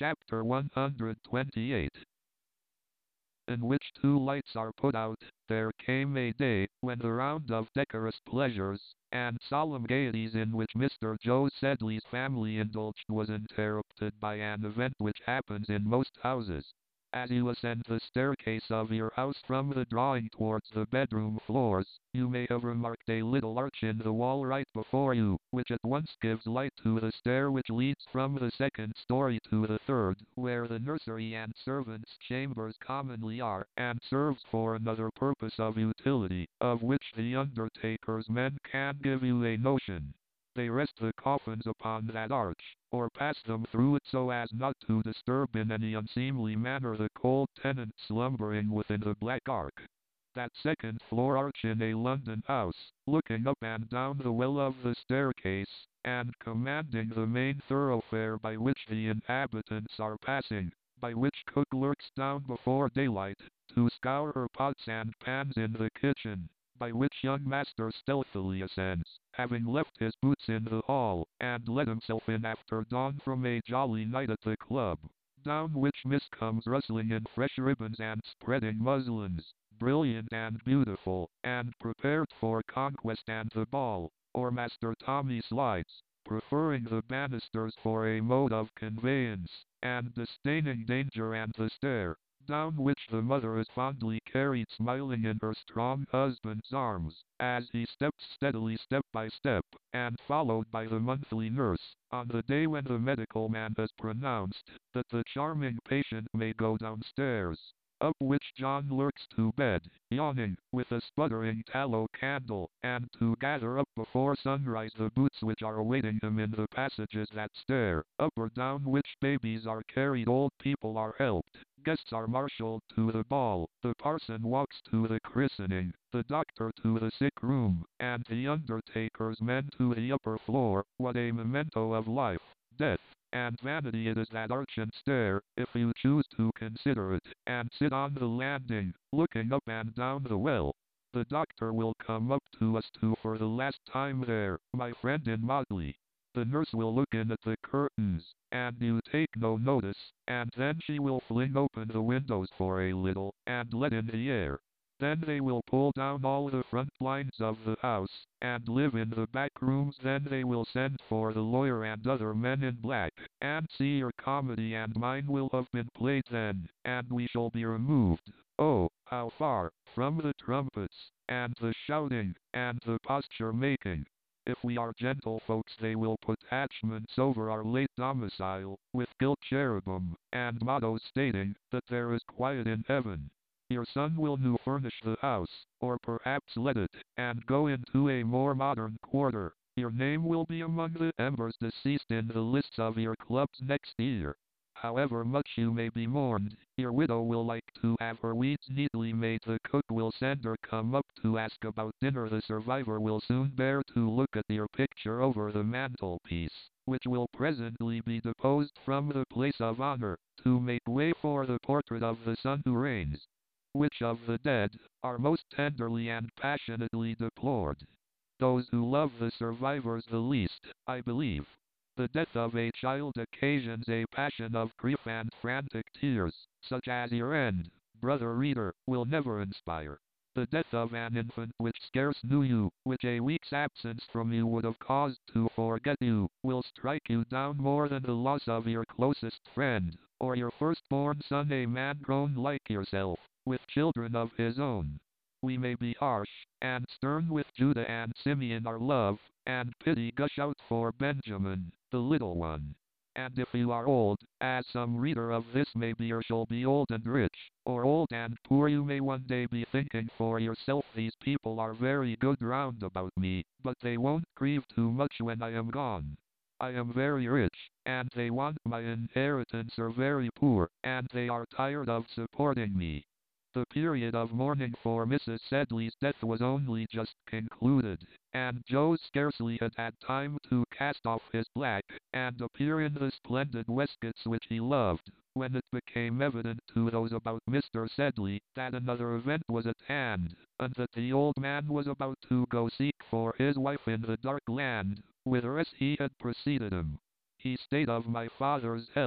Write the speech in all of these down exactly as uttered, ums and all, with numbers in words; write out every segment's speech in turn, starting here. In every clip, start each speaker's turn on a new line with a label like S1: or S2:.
S1: Chapter one hundred twenty-eight, in which two lights are put out. There came a day when the round of decorous pleasures and solemn gaieties in which Mister Joe Sedley's family indulged was interrupted by an event which happens in most houses. As you ascend the staircase of your house from the drawing towards the bedroom floors, you may have remarked a little arch in the wall right before you, which at once gives light to the stair which leads from the second story to the third, where the nursery and servants' chambers commonly are, and serves for another purpose of utility, of which the undertaker's men can give you a notion. They rest the coffins upon that arch, or pass them through it so as not to disturb in any unseemly manner the cold tenant slumbering within the black ark. That second floor arch in a London house, looking up and down the well of the staircase, and commanding the main thoroughfare by which the inhabitants are passing, by which cook lurks down before daylight, to scour her pots and pans in the kitchen, by which young master stealthily ascends, having left his boots in the hall, and let himself in after dawn from a jolly night at the club, down which Miss comes rustling in fresh ribbons and spreading muslins, brilliant and beautiful, and prepared for conquest and the ball, or Master Tommy slides, preferring the banisters for a mode of conveyance, and disdaining danger and the stair, down which the mother is fondly carried smiling in her strong husband's arms, as he steps steadily step by step, and followed by the monthly nurse, on the day when the medical man has pronounced that the charming patient may go downstairs, up which John lurks to bed, yawning, with a sputtering tallow candle, and to gather up before sunrise the boots which are awaiting him in the passages that stair, up or down which babies are carried, old people are helped, guests are marshalled to the ball, the parson walks to the christening, the doctor to the sick room, and the undertaker's men to the upper floor. What a memento of life, death, and vanity it is, that arch and stair, if you choose to consider it, and sit on the landing, looking up and down the well. The doctor will come up to us too for the last time there, my friend in motley. The nurse will look in at the curtains, and you take no notice, and then she will fling open the windows for a little, and let in the air. Then they will pull down all the front blinds of the house, and live in the back rooms. Then they will send for the lawyer and other men in black, and see your comedy and mine will have been played then, and we shall be removed, oh, how far, from the trumpets, and the shouting, and the posture making. If we are gentlefolks they will put hatchments over our late domicile, with gilt cherubim, and mottos stating that there is quiet in heaven. Your son will new furnish the house, or perhaps let it, and go into a more modern quarter. Your name will be among the members deceased in the lists of your clubs next year. However much you may be mourned, your widow will like to have her weeds neatly made. The cook will send her come up to ask about dinner. The survivor will soon bear to look at your picture over the mantelpiece, which will presently be deposed from the place of honor, to make way for the portrait of the son who reigns. Which of the dead are most tenderly and passionately deplored? Those who love the survivors the least, I believe. The death of a child occasions a passion of grief and frantic tears, such as your end, brother reader, will never inspire. The death of an infant which scarce knew you, which a week's absence from you would have caused to forget you, will strike you down more than the loss of your closest friend, or your firstborn son, a man grown like yourself, with children of his own. We may be harsh and stern with Judah and Simeon, our love and pity gush out for Benjamin, the little one. And if you are old, as some reader of this may be or shall be, old and rich, or old and poor, you may one day be thinking for yourself, these people are very good round about me, but they won't grieve too much when I am gone. I am very rich, and they want my inheritance, or very poor, and they are tired of supporting me. The period of mourning for Missus Sedley's death was only just concluded, and Joe scarcely had had time to cast off his black, and appear in the splendid waistcoats which he loved, when it became evident to those about Mister Sedley that another event was at hand, and that the old man was about to go seek for his wife in the dark land, whither as he had preceded him. He stayed of my father's health,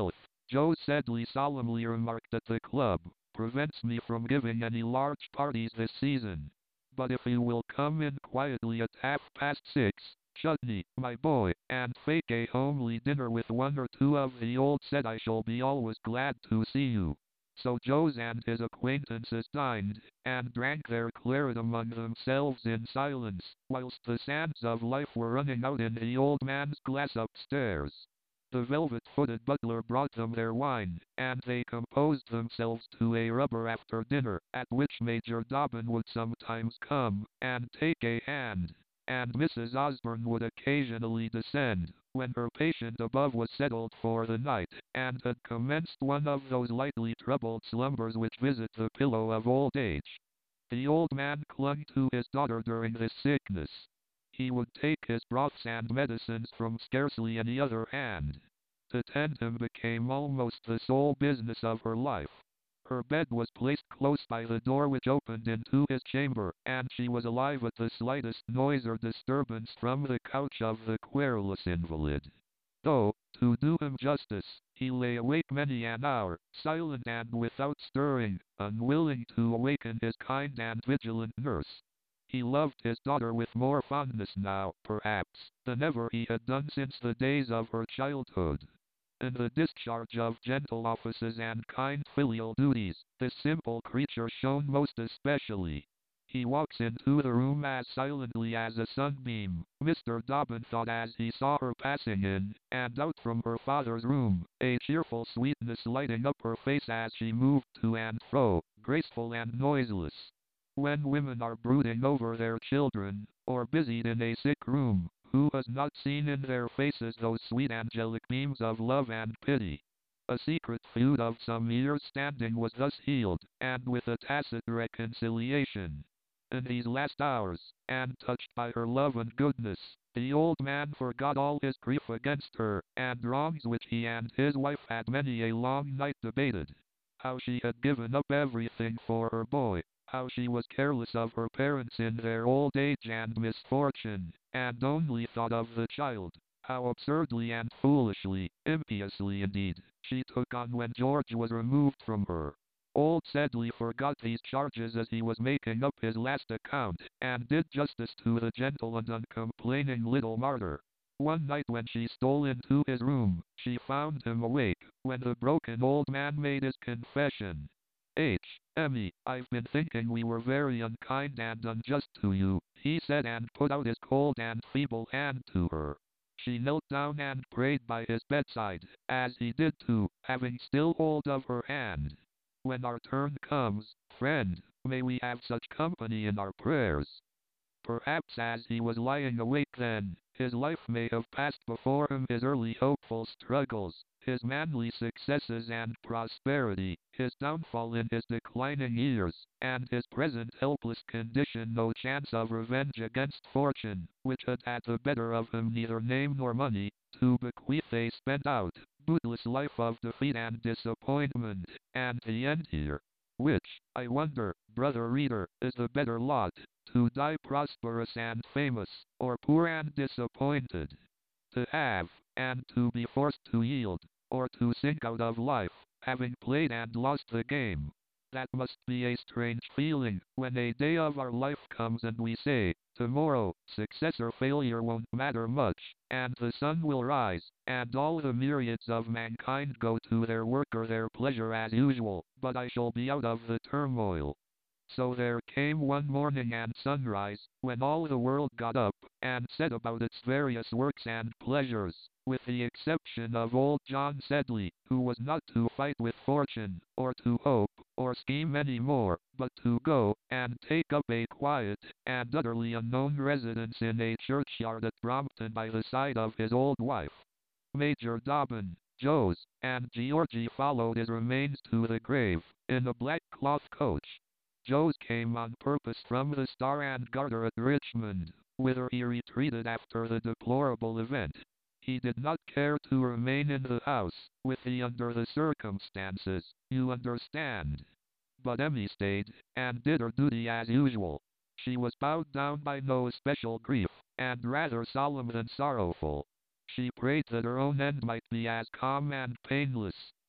S1: Joe Sedley solemnly remarked that the club prevents me from giving any large parties this season. But if you will come in quietly at half past six, Chutney, my boy, and fake a homely dinner with one or two of the old set, I shall be always glad to see you. So Joes and his acquaintances dined, and drank their claret among themselves in silence, whilst the sands of life were running out in the old man's glass upstairs. The velvet-footed butler brought them their wine, and they composed themselves to a rubber after dinner, at which Major Dobbin would sometimes come and take a hand, and Missus Osborne would occasionally descend, when her patient above was settled for the night, and had commenced one of those lightly troubled slumbers which visit the pillow of old age. The old man clung to his daughter during this sickness. He would take his broths and medicines from scarcely any other hand. To tend him became almost the sole business of her life. Her bed was placed close by the door which opened into his chamber, and she was alive at the slightest noise or disturbance from the couch of the querulous invalid. Though, to do him justice, he lay awake many an hour, silent and without stirring, unwilling to awaken his kind and vigilant nurse. He loved his daughter with more fondness now, perhaps, than ever he had done since the days of her childhood. In the discharge of gentle offices and kind filial duties, this simple creature shone most especially. He walks into the room as silently as a sunbeam, Mister Dobbin thought as he saw her passing in and out from her father's room, a cheerful sweetness lighting up her face as she moved to and fro, graceful and noiseless. When women are brooding over their children, or busied in a sick room, who has not seen in their faces those sweet angelic beams of love and pity? A secret feud of some years' standing was thus healed, and with a tacit reconciliation. In these last hours, and touched by her love and goodness, the old man forgot all his grief against her, and wrongs which he and his wife had many a long night debated. How she had given up everything for her boy, how she was careless of her parents in their old age and misfortune, and only thought of the child. How absurdly and foolishly, impiously indeed, she took on when George was removed from her. Old Sedley forgot these charges as he was making up his last account, and did justice to the gentle and uncomplaining little martyr. One night when she stole into his room, she found him awake, when the broken old man made his confession. H. Emmy, I've been thinking we were very unkind and unjust to you, he said, and put out his cold and feeble hand to her. She knelt down and prayed by his bedside, as he did too, having still hold of her hand. When our turn comes, friend, may we have such company in our prayers. Perhaps as he was lying awake then, his life may have passed before him, his early hopeful struggles, his manly successes and prosperity, his downfall in his declining years, and his present helpless condition, no chance of revenge against fortune, which had had the better of him, neither name nor money, to bequeath a spent out, bootless life of defeat and disappointment, and the end here. Which, I wonder, brother reader, is the better lot, to die prosperous and famous, or poor and disappointed? To have, and to be forced to yield, or to sink out of life, having played and lost the game? That must be a strange feeling, when a day of our life comes and we say, tomorrow, success or failure won't matter much, and the sun will rise, and all the myriads of mankind go to their work or their pleasure as usual, but I shall be out of the turmoil. So there came one morning and sunrise, when all the world got up, and set about its various works and pleasures, with the exception of old John Sedley, who was not to fight with fortune, or to hope, or scheme any more, but to go, and take up a quiet, and utterly unknown residence in a churchyard at Brompton by the side of his old wife. Major Dobbin, Joes, and Georgie followed his remains to the grave, in a black cloth coach. Joes came on purpose from the Star and Garter at Richmond, whither he retreated after the deplorable event. He did not care to remain in the house, with the under the circumstances, you understand. But Emmy stayed, and did her duty as usual. She was bowed down by no especial grief, and rather solemn than sorrowful. She prayed that her own end might be as calm and painless,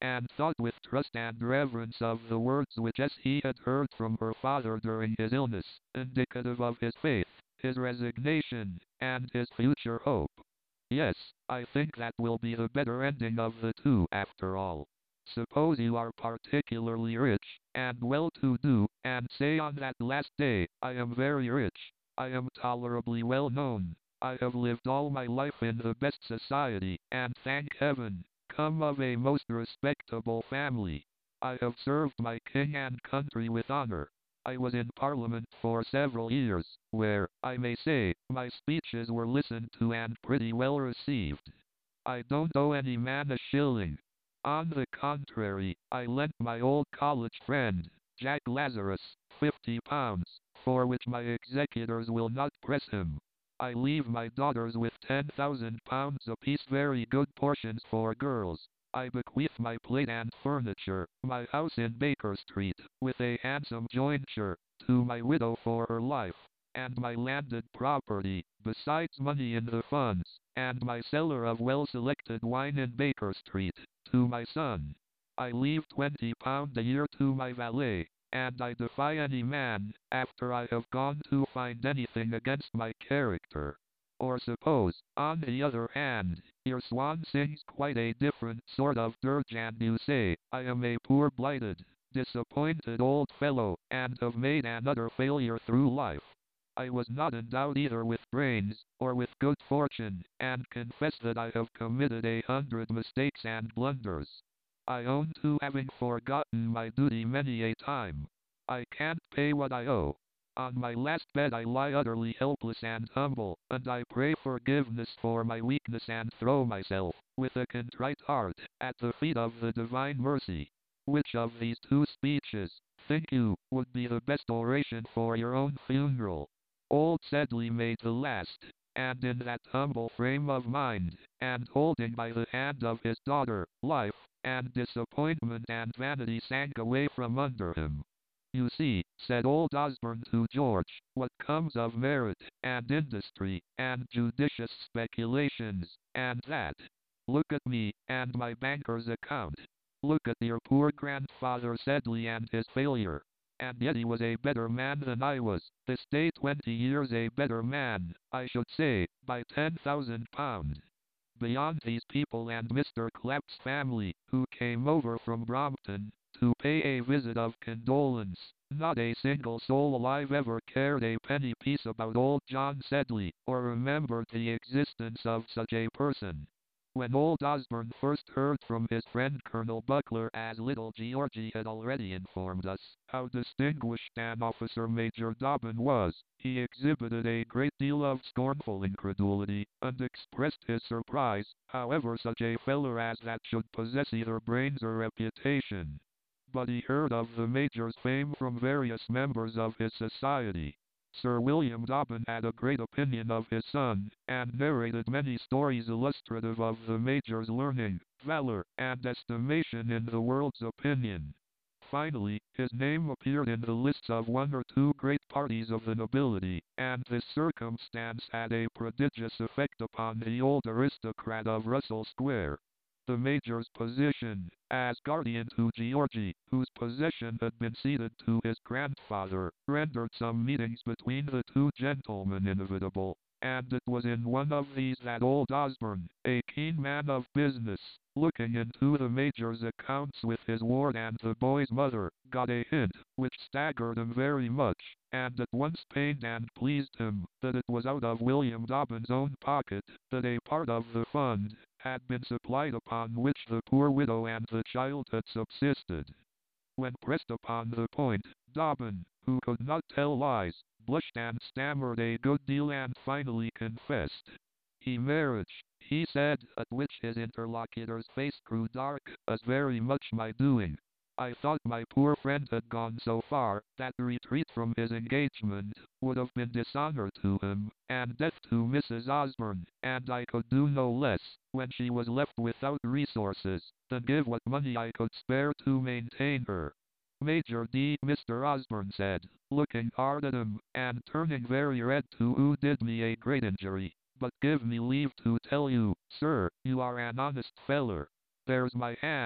S1: and thought with trust and reverence of the words which as he had heard from her father during his illness, indicative of his faith, his resignation, and his future hope. Yes, I think that will be the better ending of the two after all. Suppose you are particularly rich, and well-to-do, and say on that last day, I am very rich, I am tolerably well known, I have lived all my life in the best society, and thank heaven, come of a most respectable family. I have served my king and country with honor. I was in Parliament for several years, where, I may say, my speeches were listened to and pretty well received. I don't owe any man a shilling. On the contrary, I lent my old college friend, Jack Lazarus, fifty pounds, for which my executors will not press him. I leave my daughters with ten thousand pounds apiece, very good portions for girls. I bequeath my plate and furniture, my house in Baker Street, with a handsome jointure, to my widow for her life, and my landed property, besides money in the funds, and my cellar of well-selected wine in Baker Street, to my son. I leave twenty pounds a year to my valet, and I defy any man, after I have gone, to find anything against my character. Or suppose, on the other hand, your swan sings quite a different sort of dirge, and you say, I am a poor blighted, disappointed old fellow, and have made an utter failure through life. I was not endowed either with brains, or with good fortune, and confess that I have committed a hundred mistakes and blunders. I own to having forgotten my duty many a time. I can't pay what I owe. On my last bed I lie utterly helpless and humble, and I pray forgiveness for my weakness and throw myself, with a contrite heart, at the feet of the divine mercy. Which of these two speeches, think you, would be the best oration for your own funeral? Old Sedley made the last, and in that humble frame of mind, and holding by the hand of his daughter, life, and disappointment and vanity sank away from under him. You see, said old Osborne to George, what comes of merit, and industry, and judicious speculations, and that. Look at me, and my banker's account. Look at your poor grandfather Sedley and his failure. And yet he was a better man than I was, this day twenty years a better man, I should say, by ten thousand pounds. Beyond these people and Mister Clapp's family, who came over from Brompton, to pay a visit of condolence, not a single soul alive ever cared a penny piece about old John Sedley, or remembered the existence of such a person. When old Osborne first heard from his friend Colonel Buckler, as little Georgie had already informed us, how distinguished an officer Major Dobbin was, he exhibited a great deal of scornful incredulity, and expressed his surprise, however such a feller as that should possess either brains or reputation. But he heard of the Major's fame from various members of his society. Sir William Dobbin had a great opinion of his son, and narrated many stories illustrative of the Major's learning, valor, and estimation in the world's opinion. Finally, his name appeared in the lists of one or two great parties of the nobility, and this circumstance had a prodigious effect upon the old aristocrat of Russell Square. The Major's position, as guardian to Georgie, whose possession had been ceded to his grandfather, rendered some meetings between the two gentlemen inevitable, and it was in one of these that old Osborne, a keen man of business, looking into the Major's accounts with his ward and the boy's mother, got a hint, which staggered him very much, and at once pained and pleased him, that it was out of William Dobbin's own pocket, that a part of the fund had been supplied upon which the poor widow and the child had subsisted. When pressed upon the point, Dobbin, who could not tell lies, blushed and stammered a good deal and finally confessed. He marriage, he said, at which his interlocutor's face grew dark, as very much my doing. I thought my poor friend had gone so far, that retreat from his engagement would have been dishonor to him, and death to Missus Osborne, and I could do no less, when she was left without resources, than give what money I could spare to maintain her. Major D. Mister Osborne said, looking hard at him, and turning very red, to who did me a great injury, but give me leave to tell you, sir, you are an honest feller. There's my hand,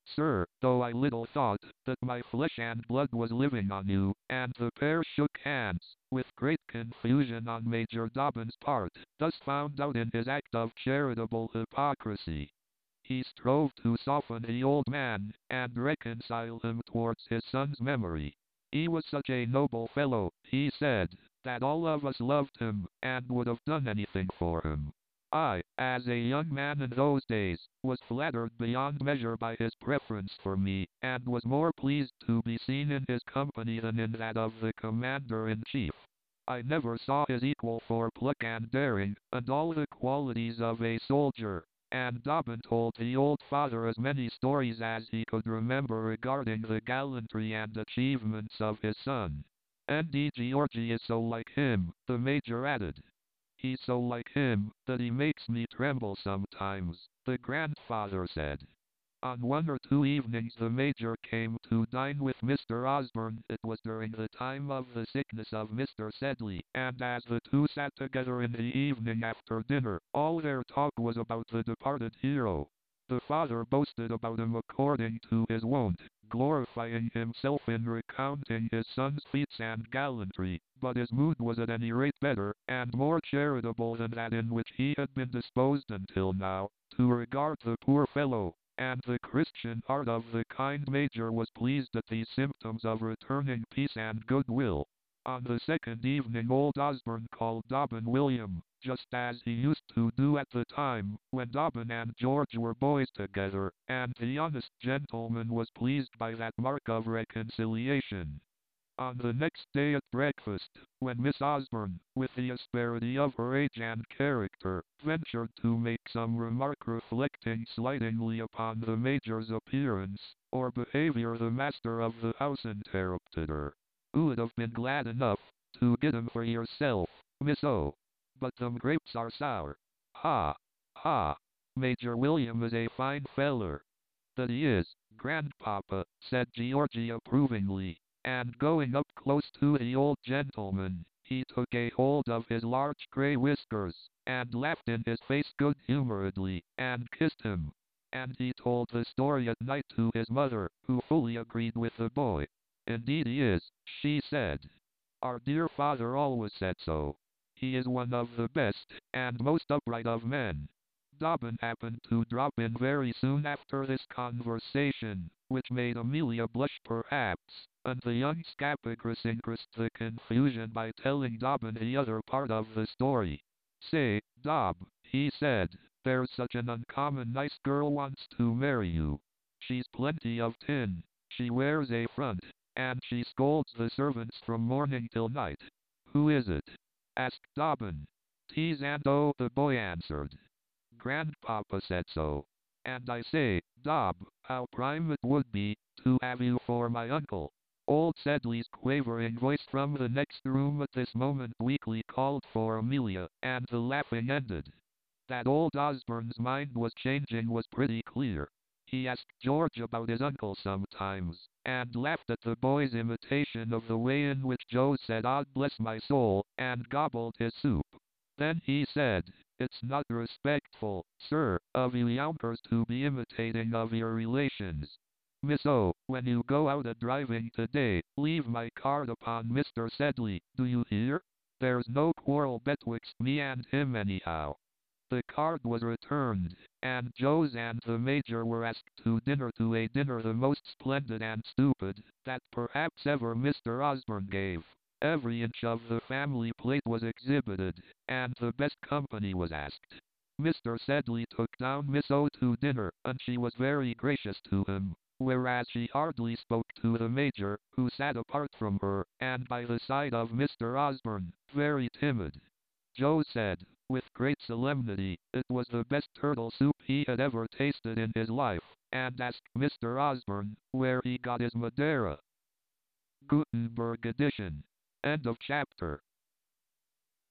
S1: sir, though I little thought that my flesh and blood was living on you," and the pair shook hands, with great confusion on Major Dobbin's part, thus found out in his act of charitable hypocrisy. He strove to soften the old man, and reconcile him towards his son's memory. He was such a noble fellow, he said, that all of us loved him, and would have done anything for him. I, as a young man in those days, was flattered beyond measure by his preference for me, and was more pleased to be seen in his company than in that of the Commander-in-Chief. I never saw his equal for pluck and daring, and all the qualities of a soldier, and Dobbin told the old father as many stories as he could remember regarding the gallantry and achievements of his son. "And Georgie is so like him," the Major added. "He's so like him that he makes me tremble sometimes," the grandfather said. On one or two evenings the Major came to dine with Mister Osborne. It was during the time of the sickness of Mister Sedley, and as the two sat together in the evening after dinner, all their talk was about the departed hero. The father boasted about him according to his wont, glorifying himself in recounting his son's feats and gallantry, but his mood was at any rate better, and more charitable than that in which he had been disposed until now, to regard the poor fellow, and the Christian heart of the kind Major was pleased at these symptoms of returning peace and goodwill. On the second evening old Osborne called Dobbin William, just as he used to do at the time when Dobbin and George were boys together, and the honest gentleman was pleased by that mark of reconciliation. On the next day at breakfast, when Miss Osborne, with the asperity of her age and character, ventured to make some remark reflecting slightingly upon the Major's appearance or behavior, the master of the house interrupted her. "'Oo would have been glad enough to get 'em for yourself, Miss O. But them grapes are sour. Ha! Ha! Major William is a fine feller." "That he is, grandpapa," said Georgie approvingly. And going up close to the old gentleman, he took a hold of his large grey whiskers, and laughed in his face good-humouredly, and kissed him. And he told the story at night to his mother, who fully agreed with the boy. "Indeed he is," she said. "Our dear father always said so. He is one of the best and most upright of men." Dobbin happened to drop in very soon after this conversation, which made Amelia blush perhaps, and the young scapegrace increased the confusion by telling Dobbin the other part of the story. "Say, Dob," he said, "there's such an uncommon nice girl wants to marry you. She's plenty of tin, she wears a front, and she scolds the servants from morning till night." "Who is it?" asked Dobbin. "Tease and O," the boy answered. "Grandpapa said so. And I say, Dob, how prime it would be to have you for my uncle." Old Sedley's quavering voice from the next room at this moment weakly called for Amelia, and the laughing ended. That old Osborne's mind was changing was pretty clear. He asked George about his uncle sometimes, and laughed at the boy's imitation of the way in which Joe said "God bless my soul," and gobbled his soup. Then he said, "It's not respectful, sir, of you younkers to be imitating of your relations. Miss O, when you go out a-driving today, leave my card upon Mister Sedley, do you hear? There's no quarrel betwixt me and him anyhow." The card was returned, and Joes and the Major were asked to dinner, to a dinner the most splendid and stupid that perhaps ever Mister Osborne gave. Every inch of the family plate was exhibited, and the best company was asked. Mister Sedley took down Miss O to dinner, and she was very gracious to him, whereas she hardly spoke to the Major, who sat apart from her, and by the side of Mister Osborne, very timid. Joe said, with great solemnity, it was the best turtle soup he had ever tasted in his life, and asked Mister Osborne where he got his Madeira. Gutenberg edition. End of chapter.